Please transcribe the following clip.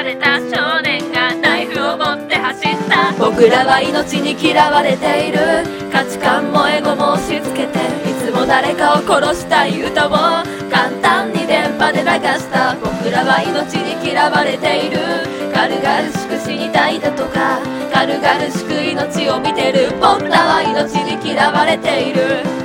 れた少年がナイフを持って走った。 僕らは命に嫌われている。価値観もエゴも押し付けて、いつも誰かを殺したい歌を簡単に電波で流した。僕らは命に嫌われている。軽々しく死にたいだとか、軽々しく命を見てる。僕らは命に嫌われている。